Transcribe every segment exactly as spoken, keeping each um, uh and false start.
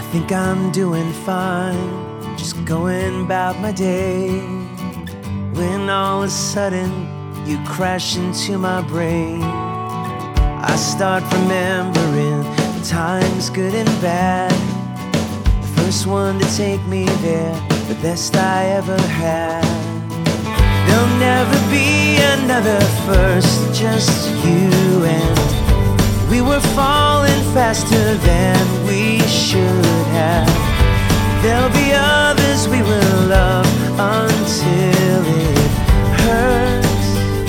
think I'm doing fine, just going about my day, when all of a sudden you crash into my brain. I start remembering the times good and bad, the first one to take me there, the best I ever had. There'll never be another first, just you and we were falling faster than we should have. There'll be others we will love until it hurts,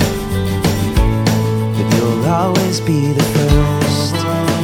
but you'll always be the first.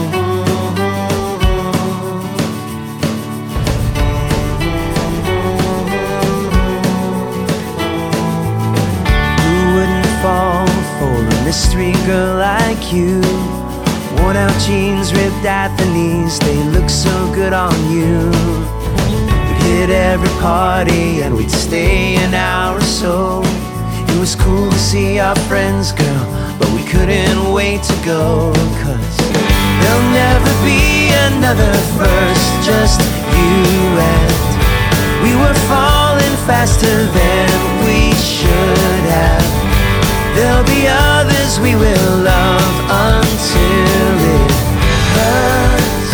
Who wouldn't fall for a mystery girl like you? Worn out jeans, ripped at the knees, they look so good on you. We'd hit every party and we'd stay an hour or so. It was cool to see our friends, girl, but we couldn't wait to go. Cause there'll never be another first, just you and we were falling faster than we should have. There'll be others we will love until it hurts,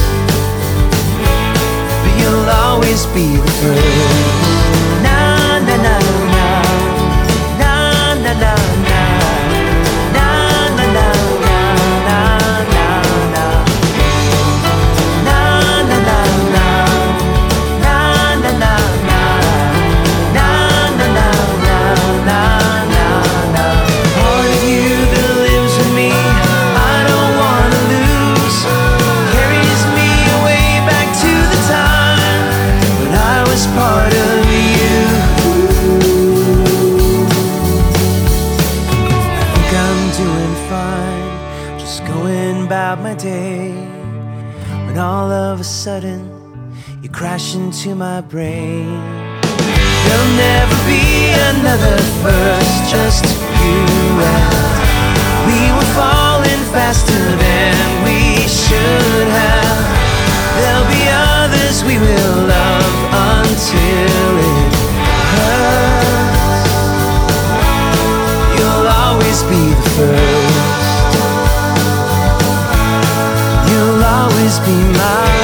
but you'll always be the first. Na na na na, na na na na, na na na na, na na na, na na na na, na na na na, na na na na. Part of you. I think I'm doing fine, just going about my day, when all of a sudden you crash into my brain. There'll never be another first, just you and we were falling faster than we should have. There'll be others we will love until it hurts. You'll always be the first. You'll always be mine.